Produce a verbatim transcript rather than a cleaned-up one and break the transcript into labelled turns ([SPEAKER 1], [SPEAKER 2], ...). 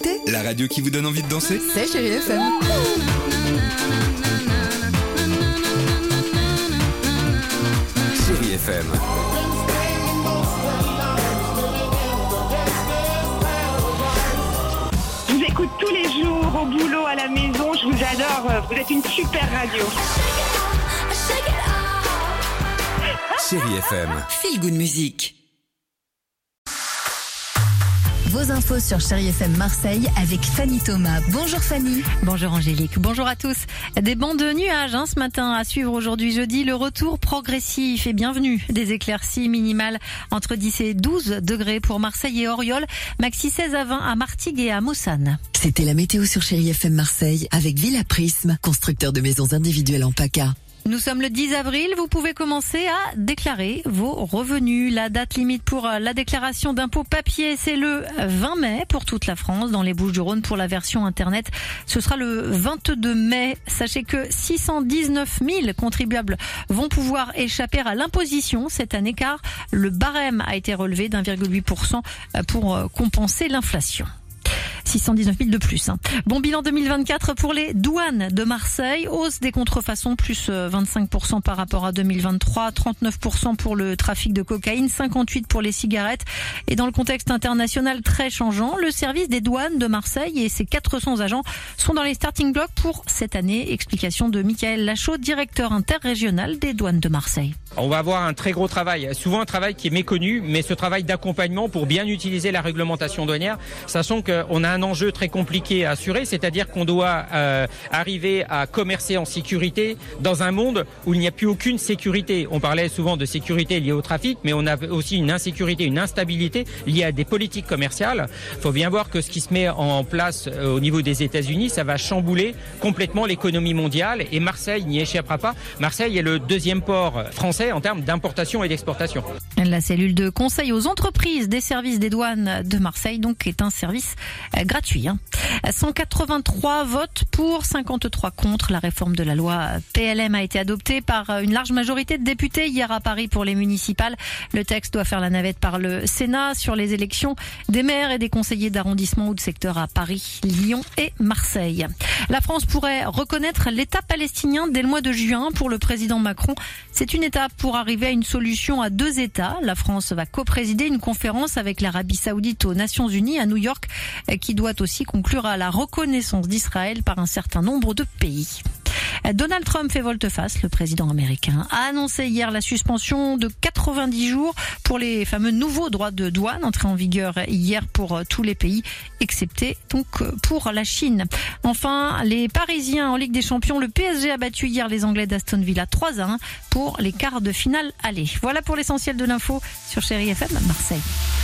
[SPEAKER 1] écoutez
[SPEAKER 2] La radio qui vous donne envie de danser.
[SPEAKER 1] C'est Chérie F M.
[SPEAKER 2] Chérie F M.
[SPEAKER 3] Je vous écoute tous les jours, au boulot, à la maison, je vous adore, vous êtes une super radio.
[SPEAKER 2] Chérie F M.
[SPEAKER 1] Feel Good Music. Vos infos sur Chérie F M Marseille avec Fanny Thomas. Bonjour Fanny.
[SPEAKER 4] Bonjour Angélique, bonjour à tous. Des bancs de nuages hein, ce matin à suivre aujourd'hui jeudi. Le retour progressif et bienvenue des éclaircies minimales entre dix et douze degrés pour Marseille et Oriol. Maxi seize à vingt à Martigues et à Mossane.
[SPEAKER 1] C'était la météo sur Chérie F M Marseille avec Villa Prisme, constructeur de maisons individuelles en PACA.
[SPEAKER 4] Nous sommes le dix avril, vous pouvez commencer à déclarer vos revenus. La date limite pour la déclaration d'impôt papier, c'est le vingt mai pour toute la France. Dans les Bouches-du-Rhône, pour la version internet, ce sera le vingt-deux mai. Sachez que six cent dix-neuf mille contribuables vont pouvoir échapper à l'imposition cette année car le barème a été relevé d'un virgule huit pour cent pour compenser l'inflation. six cent dix-neuf mille de plus. Hein. Bon bilan deux mille vingt-quatre pour les douanes de Marseille. Hausse des contrefaçons, plus vingt-cinq pour cent par rapport à deux mille vingt-trois. trente-neuf pour cent pour le trafic de cocaïne. cinquante-huit pour cent pour les cigarettes. Et dans le contexte international très changeant, le service des douanes de Marseille et ses quatre cents agents sont dans les starting blocks pour cette année. Explication de Michael Lachaud, directeur interrégional des douanes de Marseille.
[SPEAKER 5] On va avoir un très gros travail, souvent un travail qui est méconnu, mais ce travail d'accompagnement pour bien utiliser la réglementation douanière, sachant qu'on a un enjeu très compliqué à assurer, c'est-à-dire qu'on doit euh, arriver à commercer en sécurité dans un monde où il n'y a plus aucune sécurité. On parlait souvent de sécurité liée au trafic, mais on a aussi une insécurité, une instabilité liée à des politiques commerciales. Il faut bien voir que ce qui se met en place euh, au niveau des États-Unis, ça va chambouler complètement l'économie mondiale et Marseille n'y échappera pas. Marseille est le deuxième port français en termes d'importation et d'exportation.
[SPEAKER 4] La cellule de conseil aux entreprises des services des douanes de Marseille donc est un service gratuit. Hein. cent quatre-vingt-trois votes pour, cinquante-trois contre. La réforme de la loi P L M a été adoptée par une large majorité de députés hier à Paris pour les municipales. Le texte doit faire la navette par le Sénat sur les élections des maires et des conseillers d'arrondissement ou de secteur à Paris, Lyon et Marseille. La France pourrait reconnaître l'État palestinien dès le mois de juin pour le président Macron. C'est une étape pour arriver à une solution à deux États. La France va coprésider une conférence avec l'Arabie Saoudite aux Nations Unies à New York qui doit aussi conclure à la reconnaissance d'Israël par un certain nombre de pays. Donald Trump fait volte-face. Le président américain a annoncé hier la suspension de quatre-vingt-dix jours pour les fameux nouveaux droits de douane entrés en vigueur hier pour tous les pays, excepté donc pour la Chine. Enfin, les Parisiens en Ligue des Champions, le P S G a battu hier les Anglais d'Aston Villa trois à un pour les quarts de finale aller. Voilà pour l'essentiel de l'info sur Chérie F M Marseille.